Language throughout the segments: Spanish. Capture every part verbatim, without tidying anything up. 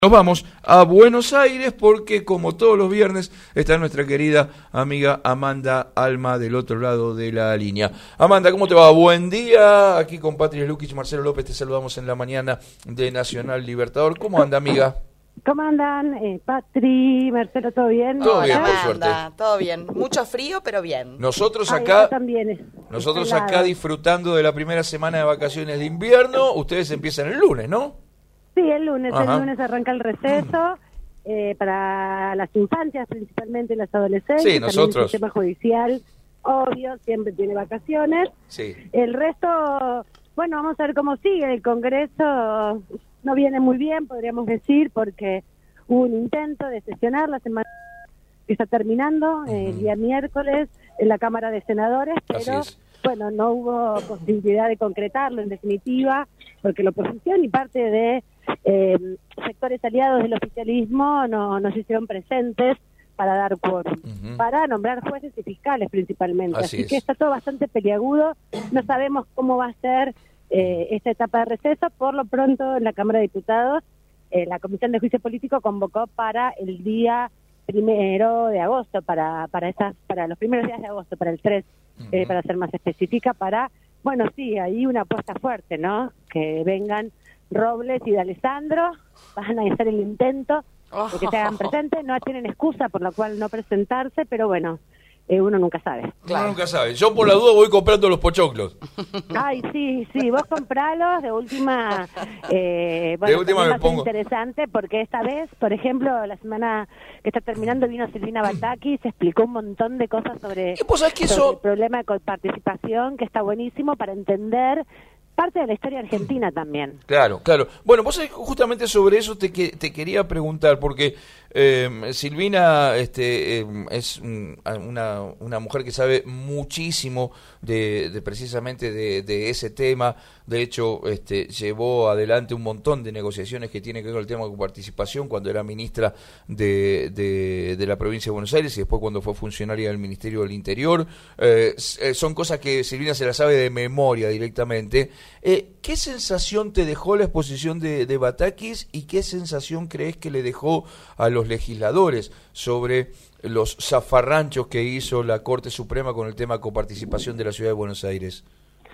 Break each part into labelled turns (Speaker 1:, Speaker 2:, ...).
Speaker 1: Nos vamos a Buenos Aires porque, como todos los viernes, está nuestra querida amiga Amanda Alma del otro lado de la línea. Amanda, ¿cómo te va? Buen día. Aquí con Patria Lukic, Marcelo López, te saludamos en la mañana de Nacional Libertador. ¿Cómo anda, amiga?
Speaker 2: ¿Cómo andan? Eh, Patri, Marcelo, ¿todo bien?
Speaker 1: Todo bien,
Speaker 3: Hola,
Speaker 1: por suerte.
Speaker 3: Amanda, todo bien. Mucho frío, pero bien.
Speaker 1: Nosotros
Speaker 2: Ay,
Speaker 1: acá,
Speaker 2: acá también es-
Speaker 1: nosotros
Speaker 2: está
Speaker 1: acá
Speaker 2: helado.
Speaker 1: disfrutando de la primera semana de vacaciones de invierno. Ustedes empiezan el lunes, ¿no?
Speaker 2: Sí, el lunes,
Speaker 1: Ajá.
Speaker 2: el lunes arranca el receso eh, para las infancias, principalmente las adolescentes.
Speaker 1: Sí,
Speaker 2: También
Speaker 1: nosotros.
Speaker 2: el sistema judicial, obvio, siempre tiene vacaciones.
Speaker 1: Sí.
Speaker 2: El resto, bueno, vamos a ver cómo sigue. El Congreso no viene muy bien, podríamos decir, porque hubo un intento de sesionar la semana que está terminando, eh, el día miércoles, en la Cámara de Senadores,
Speaker 1: Así
Speaker 2: pero
Speaker 1: es.
Speaker 2: bueno, no hubo posibilidad de concretarlo en definitiva, porque la oposición y parte de eh, sectores aliados del oficialismo no, no se hicieron presentes para dar quórum,
Speaker 1: Ujú.
Speaker 2: para nombrar jueces y fiscales principalmente.
Speaker 1: Así
Speaker 2: Así,
Speaker 1: es.
Speaker 2: que está todo bastante peliagudo, no sabemos cómo va a ser eh, esta etapa de receso. Por lo pronto, en la Cámara de Diputados, eh, la Comisión de Juicio Político convocó para el día primero de agosto, para para esas para los primeros días de agosto, para el tres, eh,
Speaker 1: Ujú.
Speaker 2: para ser más específica, para, bueno, sí, hay una apuesta fuerte, ¿no? Que vengan Robles y de Alessandro, van a hacer el intento de que se hagan presentes, no tienen excusa por la cual no presentarse, pero bueno, eh, uno nunca sabe.
Speaker 1: Uno nunca sabe. Yo por la duda voy comprando los pochoclos.
Speaker 2: Ay, sí, sí, vos compralos, de última, eh, bueno,
Speaker 1: De última
Speaker 2: también
Speaker 1: me
Speaker 2: va a ser
Speaker 1: pongo-
Speaker 2: interesante porque esta vez, por ejemplo, la semana que está terminando vino Silvina Bataki, se explicó un montón de cosas sobre,
Speaker 1: Y vos sabés que
Speaker 2: sobre
Speaker 1: eso-
Speaker 2: el problema de coparticipación, que está buenísimo para entender parte de la historia argentina también.
Speaker 1: Claro, claro. Bueno, vos sabés, justamente sobre eso te, que- te quería preguntar, porque eh, Silvina este, eh, es un- una, una mujer que sabe muchísimo de, de precisamente de, de ese tema. De hecho, este, llevó adelante un montón de negociaciones que tienen que ver con el tema de coparticipación cuando era ministra de, de, de la provincia de Buenos Aires y después cuando fue funcionaria del Ministerio del Interior. Eh, s- eh, son cosas que Silvina se las sabe de memoria directamente. Eh, ¿Qué sensación te dejó la exposición de, de Batakis y qué sensación crees que le dejó a los legisladores sobre los zafarranchos que hizo la Corte Suprema con el tema de coparticipación de la Ciudad de Buenos Aires?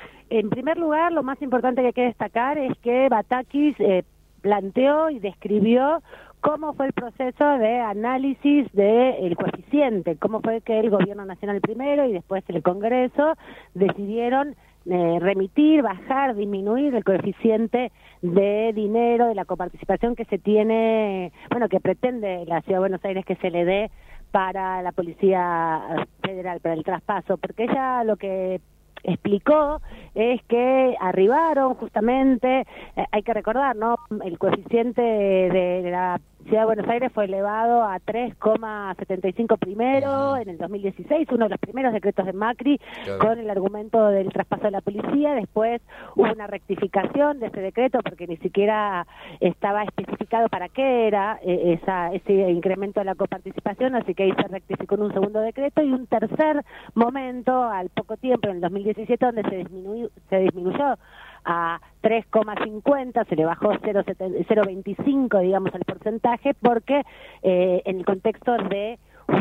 Speaker 2: En primer lugar, lo más importante que hay que destacar es que Batakis eh, planteó y describió cómo fue el proceso de análisis del coeficiente, cómo fue que el Gobierno Nacional primero y después el Congreso decidieron eh, remitir, bajar, disminuir el coeficiente de dinero, de la coparticipación que se tiene, bueno, que pretende la Ciudad de Buenos Aires que se le dé para la Policía Federal, para el traspaso, porque ella lo que explicó es que arribaron justamente, eh, hay que recordar, ¿no? El coeficiente de, de la Ciudad de Buenos Aires fue elevado a tres coma setenta y cinco primero en el dos mil dieciséis, uno de los primeros decretos de Macri,
Speaker 1: Claro.
Speaker 2: con el argumento del traspaso de la policía. Después hubo una rectificación de ese decreto porque ni siquiera estaba especificado para qué era eh, esa, ese incremento de la coparticipación, así que ahí se rectificó en un segundo decreto y un tercer momento al poco tiempo, en el dos mil diecisiete, donde se disminuyó, se disminuyó a tres coma cincuenta, se le bajó cero coma veinticinco, digamos, al porcentaje, porque eh, en el contexto de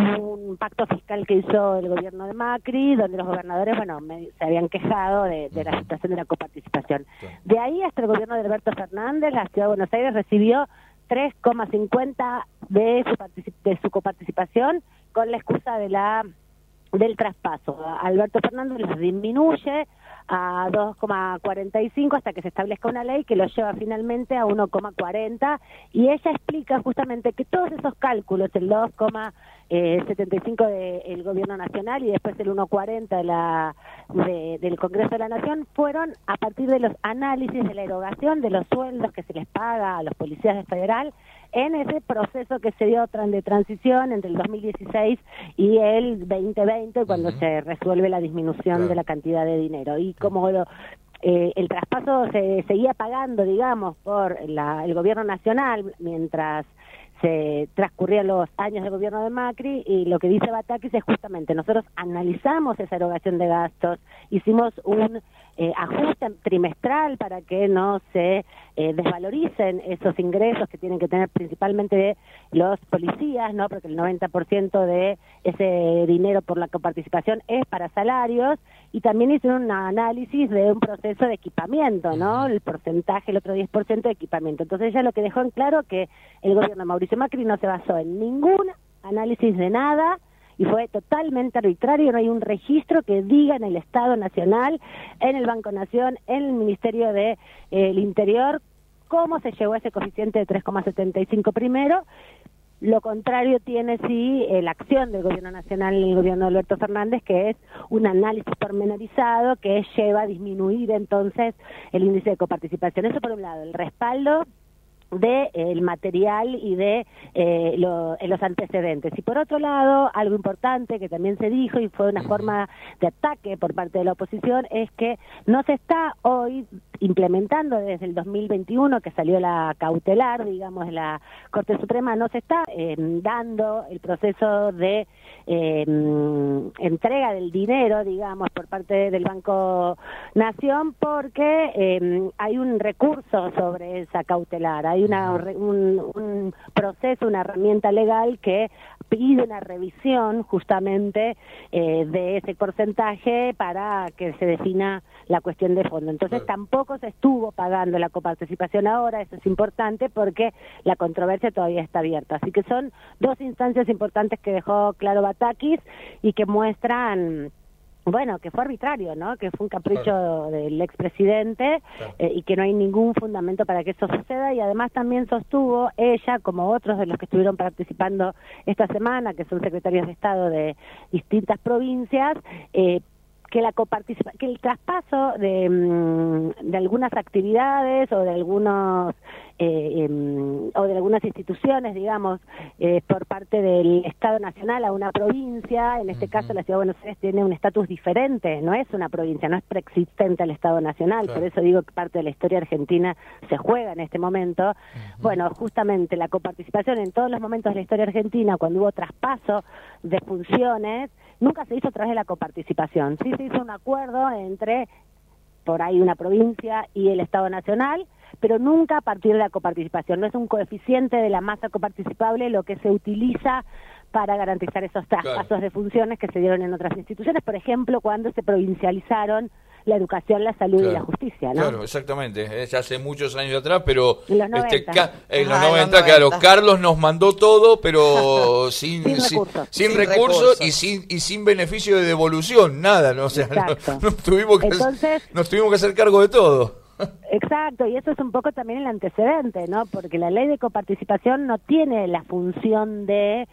Speaker 2: un pacto fiscal que hizo el gobierno de Macri, donde los gobernadores, bueno, me- se habían quejado de, de la situación de la coparticipación.
Speaker 1: Claro.
Speaker 2: De ahí hasta el gobierno de Alberto Fernández, la Ciudad de Buenos Aires recibió tres coma cincuenta de su, particip- de su coparticipación con la excusa de la del traspaso. Alberto Fernández los disminuye a dos coma cuarenta y cinco hasta que se establezca una ley que lo lleva finalmente a uno coma cuarenta, y ella explica justamente que todos esos cálculos, el dos coma setenta y cinco del Gobierno Nacional y después el uno coma cuarenta de la, de, del Congreso de la Nación, fueron a partir de los análisis de la erogación de los sueldos que se les paga a los policías de federal en ese proceso que se dio tran- de transición entre el dos mil dieciséis y el veinte veinte, cuando
Speaker 1: Ujú.
Speaker 2: se resuelve la disminución
Speaker 1: Claro.
Speaker 2: de la cantidad de dinero. Y como lo, eh, el traspaso se seguía pagando, digamos, por la, el gobierno nacional, mientras se transcurrían los años del gobierno de Macri, y lo que dice Batakis es justamente, nosotros analizamos esa erogación de gastos, hicimos un eh, ajuste trimestral para que no se eh, desvaloricen esos ingresos que tienen que tener principalmente de los policías, ¿no? Porque el noventa por ciento de ese dinero por la coparticipación es para salarios, y también hicieron un análisis de un proceso de equipamiento, ¿no? El porcentaje, el otro diez por ciento de equipamiento. Entonces ella lo que dejó en claro que el gobierno de Mauricio Macri no se basó en ningún análisis de nada, y fue totalmente arbitrario. No hay un registro que diga en el Estado Nacional, en el Banco Nación, en el Ministerio del de, eh, Interior, cómo se llegó a ese coeficiente de tres coma setenta y cinco primero. Lo contrario tiene sí eh, la acción del gobierno nacional y el gobierno de Alberto Fernández, que es un análisis pormenorizado que lleva a disminuir entonces el índice de coparticipación. Eso por un lado, el respaldo de eh, el material y de eh, lo, eh, los antecedentes. Y por otro lado, algo importante que también se dijo y fue una forma de ataque por parte de la oposición, es que no se está hoy implementando desde el dos mil veintiuno, que salió la cautelar, digamos, de la Corte Suprema, no se está eh, dando el proceso de eh, entrega del dinero, digamos, por parte del Banco Nación, porque eh, hay un recurso sobre esa cautelar, hay una un, un proceso, una herramienta legal que pide una revisión justamente eh, de ese porcentaje para que se defina la cuestión de fondo. Entonces claro, tampoco se estuvo pagando la coparticipación ahora, eso es importante porque la controversia todavía está abierta. Así que son dos instancias importantes que dejó claro Batakis y que muestran, bueno, que fue arbitrario, ¿no? Que fue un capricho claro, del expresidente claro, eh, y que no hay ningún fundamento para que eso suceda. Y además también sostuvo ella, como otros de los que estuvieron participando esta semana, que son secretarios de Estado de distintas provincias, eh, que la coparticipa que el traspaso de, de algunas actividades o de algunos eh, eh, o de algunas instituciones, digamos, eh, por parte del Estado Nacional a una provincia, en este uh-huh, caso la Ciudad de Buenos Aires tiene un estatus diferente, no es una provincia, no es preexistente al Estado Nacional, claro, por eso digo que parte de la historia argentina se juega en este momento. Uh-huh. Bueno, justamente la coparticipación en todos los momentos de la historia argentina, cuando hubo traspaso de funciones, nunca se hizo a través de la coparticipación. Sí se hizo un acuerdo entre, por ahí, una provincia y el Estado Nacional, pero nunca a partir de la coparticipación. No es un coeficiente de la masa coparticipable lo que se utiliza para garantizar esos traspasos claro, de funciones que se dieron en otras instituciones, por ejemplo, cuando se provincializaron la educación, la salud claro, y la justicia, ¿no? Claro,
Speaker 1: exactamente, es hace muchos años atrás, pero
Speaker 2: en los noventa,
Speaker 1: este, ca en los, noventa, claro, Carlos nos mandó todo, pero sin, sin, sin, recursos, sin, sin recursos, recursos y sin y sin beneficio de devolución, nada, ¿no? O sea, no, nos tuvimos que Entonces, nos tuvimos que hacer cargo de todo.
Speaker 2: Exacto, y eso es un poco también el antecedente, ¿no? Porque la ley de coparticipación no tiene la función de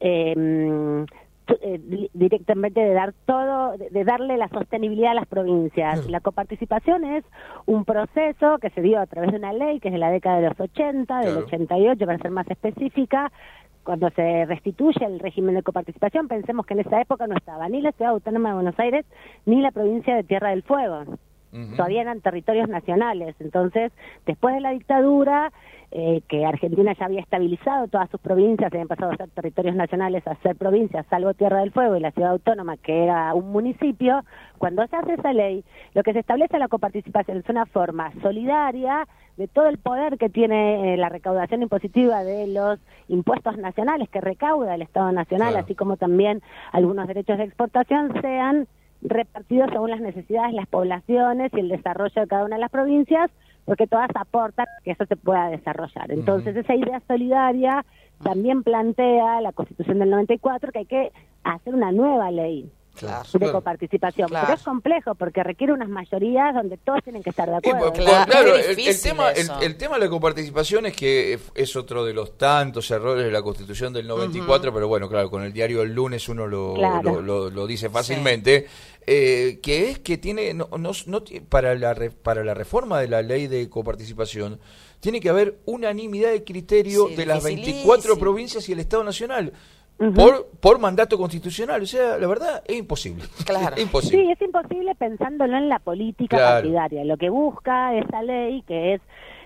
Speaker 2: eh, Eh, directamente de dar todo, de, de darle la sostenibilidad a las provincias. Sí. La coparticipación es un proceso que se dio a través de una ley que es de la década de los ochenta, claro, del ochenta y ocho para ser más específica, cuando se restituye el régimen de coparticipación. Pensemos que en esa época no estaba ni la Ciudad Autónoma de Buenos Aires ni la provincia de Tierra del Fuego. Uh-huh. Todavía eran territorios nacionales. Entonces, después de la dictadura, eh, que Argentina ya había estabilizado todas sus provincias, habían pasado a ser territorios nacionales a ser provincias, salvo Tierra del Fuego y la Ciudad Autónoma, que era un municipio. Cuando se hace esa ley, lo que se establece la coparticipación es una forma solidaria de todo el poder que tiene eh, la recaudación impositiva de los impuestos nacionales que recauda el Estado Nacional, claro, así como también algunos derechos de exportación, sean repartidos según las necesidades de las poblaciones y el desarrollo de cada una de las provincias, porque todas aportan que eso se pueda desarrollar. Entonces, uh-huh, esa idea solidaria también plantea la Constitución del noventa y cuatro que hay que hacer una nueva ley. Claro, de claro, coparticipación, claro, pero es complejo porque requiere unas mayorías donde todos tienen que estar de acuerdo.
Speaker 1: Pues, claro, claro el, el tema el, el tema de la coparticipación es que es otro de los tantos errores de la Constitución del noventa y cuatro, uh-huh, pero bueno, claro, con el diario El Lunes uno lo, claro, lo, lo, lo dice fácilmente, sí, eh, que es que tiene no, no, no para la para la reforma de la ley de coparticipación tiene que haber unanimidad de criterio, sí, de las veinticuatro provincias y el Estado Nacional. Uh-huh. Por, por mandato constitucional, o sea, la verdad es imposible.
Speaker 2: Claro.
Speaker 1: Es imposible.
Speaker 2: Sí, es imposible pensándolo en la política, claro, partidaria. Lo que busca esa ley, que es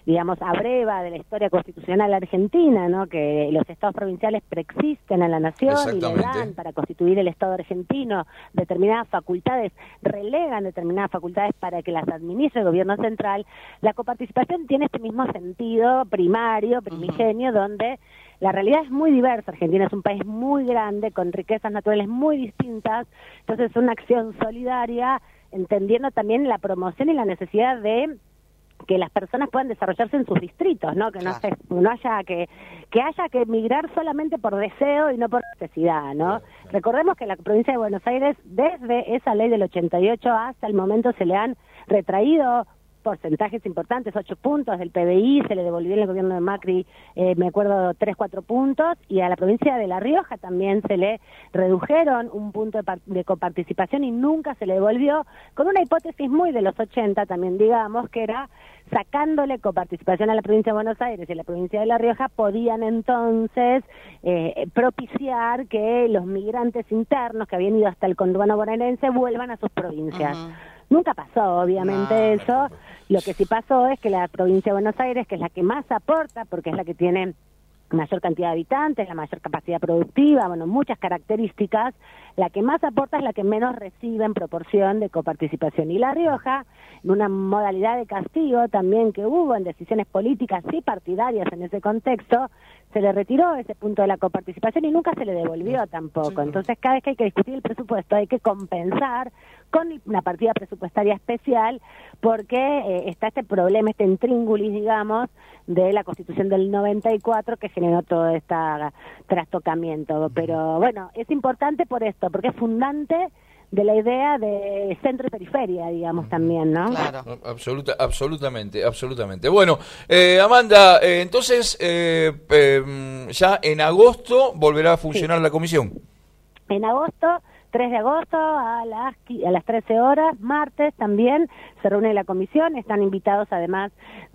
Speaker 2: digamos, abreva de la historia constitucional argentina, ¿no? Que los estados provinciales preexisten a la nación y le dan para constituir el Estado argentino determinadas facultades, relegan determinadas facultades para que las administre el gobierno central. La coparticipación tiene este mismo sentido primario, primigenio, uh-huh. donde la realidad es muy diversa. Argentina es un país muy grande, con riquezas naturales muy distintas, entonces una acción solidaria, entendiendo también la promoción y la necesidad de que las personas puedan desarrollarse en sus distritos, ¿no? Que no, se, no haya que que haya que emigrar solamente por deseo y no por necesidad, ¿no? Recordemos que la provincia de Buenos Aires, desde esa ley del ochenta y ocho hasta el momento, se le han retraído porcentajes importantes, ocho puntos del P B I, se le devolvió en el gobierno de Macri, eh, me acuerdo, tres, cuatro puntos, y a la provincia de La Rioja también se le redujeron un punto de, par- de coparticipación y nunca se le devolvió, con una hipótesis muy de los ochenta también, digamos, que era sacándole coparticipación a la provincia de Buenos Aires y a la provincia de La Rioja, podían entonces eh, propiciar que los migrantes internos que habían ido hasta el conurbano bonaerense vuelvan a sus provincias. Uh-huh. Nunca pasó, obviamente, no, eso. Lo que sí pasó es que la provincia de Buenos Aires, que es la que más aporta, porque es la que tiene mayor cantidad de habitantes, la mayor capacidad productiva, bueno, muchas características, la que más aporta es la que menos recibe en proporción de coparticipación. Y La Rioja, en una modalidad de castigo también que hubo en decisiones políticas y partidarias en ese contexto, se le retiró ese punto de la coparticipación y nunca se le devolvió tampoco. Entonces, cada vez que hay que discutir el presupuesto hay que compensar con una partida presupuestaria especial, porque eh, está este problema, este intríngulis, digamos, de la Constitución del noventa y cuatro que generó todo este trastocamiento. Pero bueno, es importante por esto, porque es fundante de la idea de centro y periferia, digamos, también, ¿no?
Speaker 1: Claro. Absoluta, absolutamente, absolutamente. Bueno, eh, Amanda, eh, entonces, eh, eh, ya en agosto volverá a funcionar sí. la comisión.
Speaker 2: En agosto, tres de agosto a las a las trece horas, martes también se reúne la comisión, están invitados además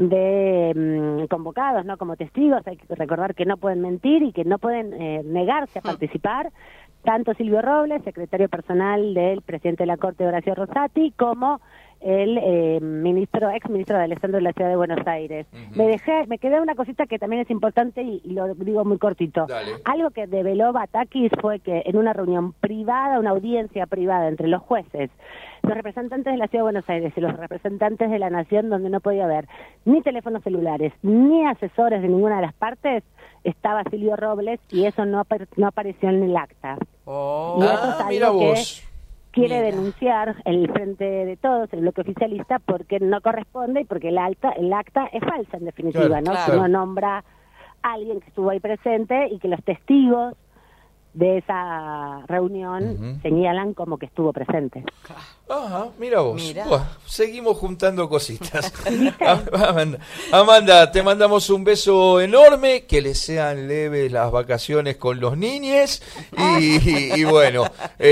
Speaker 2: de mmm, convocados, ¿no? Como testigos, hay que recordar que no pueden mentir y que no pueden eh, negarse a participar, tanto Silvio Robles, secretario personal del presidente de la Corte, Horacio Rosati, como el eh, ministro, ex ministro de Alessandro de la Ciudad de Buenos Aires. Uh-huh. Me dejé, me quedé una cosita que también es importante y, y lo digo muy cortito. Dale. Algo que develó Batakis fue que en una reunión privada, una audiencia privada entre los jueces, los representantes de la Ciudad de Buenos Aires y los representantes de la Nación, donde no podía haber ni teléfonos celulares, ni asesores de ninguna de las partes, estaba Silvio Robles y eso no, no apareció en el acta.
Speaker 1: Oh.
Speaker 2: Y eso
Speaker 1: ah,
Speaker 2: es algo
Speaker 1: mira
Speaker 2: que
Speaker 1: vos.
Speaker 2: quiere
Speaker 1: Mira.
Speaker 2: denunciar el Frente de Todos, el bloque oficialista, porque no corresponde y porque el acta, el acta es falsa, en definitiva,
Speaker 1: claro,
Speaker 2: ¿no?
Speaker 1: Claro.
Speaker 2: Que no nombra a alguien que estuvo ahí presente y que los testigos de esa reunión uh-huh. señalan como que estuvo presente.
Speaker 1: Ajá, mira vos.
Speaker 3: Mira.
Speaker 1: Buah, seguimos juntando cositas. Amanda, Amanda, te mandamos un beso enorme, que les sean leves las vacaciones con los niñes y, y, y bueno,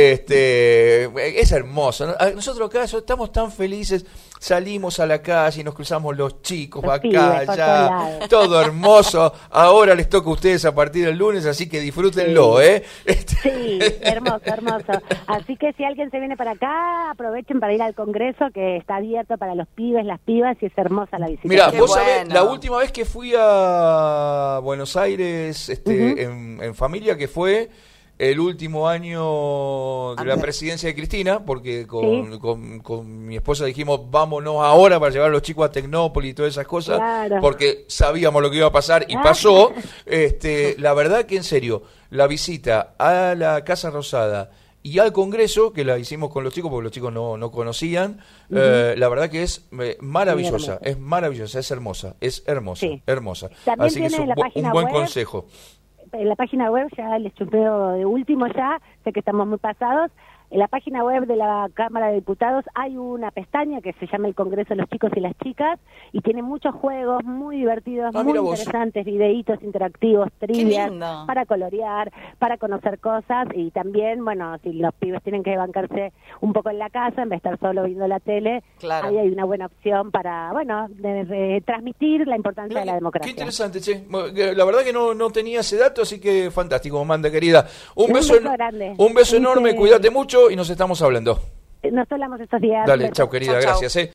Speaker 1: este es hermoso, ¿no? Nosotros acá estamos tan felices, salimos a la calle y nos cruzamos los chicos
Speaker 2: los
Speaker 1: acá,
Speaker 2: pibes,
Speaker 1: allá, todo hermoso. Ahora les toca a ustedes a partir del lunes, así que disfrútenlo, sí. ¿eh? Este...
Speaker 2: Sí, hermoso, hermoso. Así que si alguien se viene para acá, aprovechen para ir al Congreso, que está abierto para los pibes, las pibas, y es hermosa la visita.
Speaker 1: Mira, vos
Speaker 3: bueno.
Speaker 1: sabés, la última vez que fui a Buenos Aires este, uh-huh. en, en familia, que fue el último año de la presidencia de Cristina, porque con, ¿sí? con, con mi esposa dijimos, vámonos ahora para llevar a los chicos a Tecnópolis y todas esas cosas, claro. porque sabíamos lo que iba a pasar y pasó. Este, la verdad que en serio, la visita a la Casa Rosada y al Congreso, que la hicimos con los chicos porque los chicos no, no conocían, uh-huh. eh, la verdad que es eh, maravillosa, es maravillosa, es hermosa, es hermosa, sí. hermosa.
Speaker 2: También
Speaker 1: Así que es un,
Speaker 2: la página
Speaker 1: un buen
Speaker 2: web.
Speaker 1: consejo.
Speaker 2: En la página web, ya les chupeo de último ya, sé que estamos muy pasados, en la página web de la Cámara de Diputados hay una pestaña que se llama el Congreso de los Chicos y las Chicas y tiene muchos juegos muy divertidos, ah, muy interesantes, videitos interactivos, trivias, para colorear, para conocer cosas y también, bueno, si los pibes tienen que bancarse un poco en la casa en vez de estar solo viendo la tele, claro. ahí hay una buena opción para, bueno, de, de transmitir la importancia la, de la democracia.
Speaker 1: Qué interesante, che. La verdad que no, no tenía ese dato, así que fantástico, Amanda, querida. Un, un beso, beso grande. Un beso enorme, cuídate mucho y nos estamos hablando.
Speaker 2: Nos hablamos estos días.
Speaker 1: Dale, chau, querida, chau, gracias. Chau. Eh.